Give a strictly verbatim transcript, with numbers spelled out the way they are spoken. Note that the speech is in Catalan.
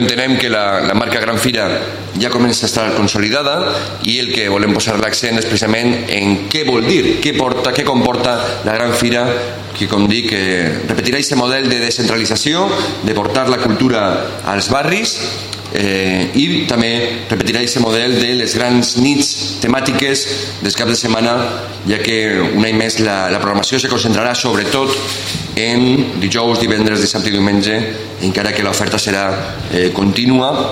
Entenem que la, la marca Gran Fira ja comença a estar consolidada i el que volem posar l'accent és precisament en què vol dir, què porta, què comporta la Gran Fira, que com dic eh, repetirà aquest model de descentralització, de portar la cultura als barris eh, i també repetirà aquest model de les grans nits temàtiques dels caps de setmana, ja que un any més la, la programació se concentrarà sobretot en dijous, divendres, dissabte i diumenge, encara que l'oferta serà eh, contínua.